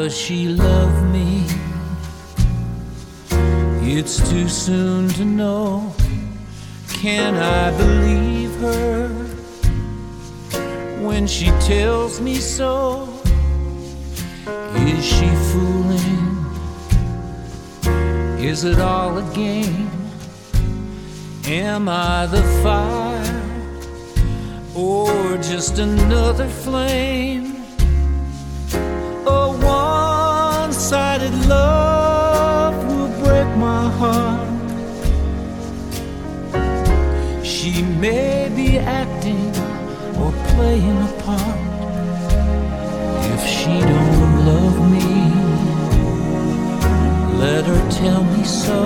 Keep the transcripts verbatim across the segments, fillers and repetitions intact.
Does she love me? It's too soon to know. Can I believe her when she tells me so? Is she fooling? Is it all a game? Am I the fire or just another flame? A one-sided love will break my heart. She may be acting or playing a part. If she don't love me, let her tell me so.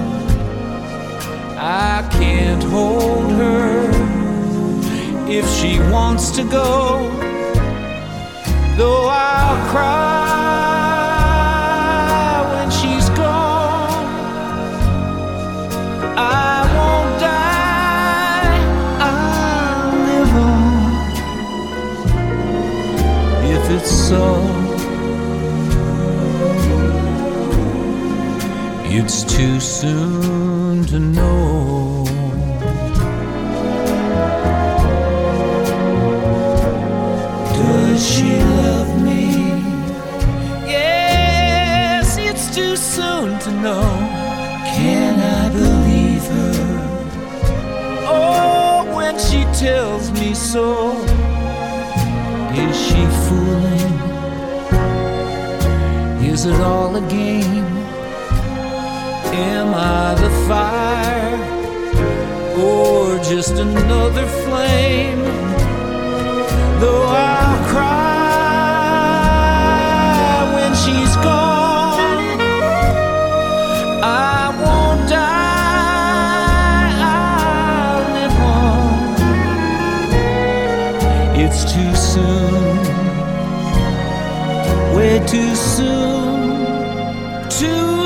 I can't hold her if she wants to go, though I'll cry when she's gone. I won't die, I'll live on. If it's so, it's too soon to know. Does she love me? Yes, it's too soon to know. Can I believe her? Oh, when she tells me so. Is she fooling? Is it all a game? Am I the fire or just another flame? Though I'll cry when she's gone, I won't die, I'll live on. It's too soon, way too soon, too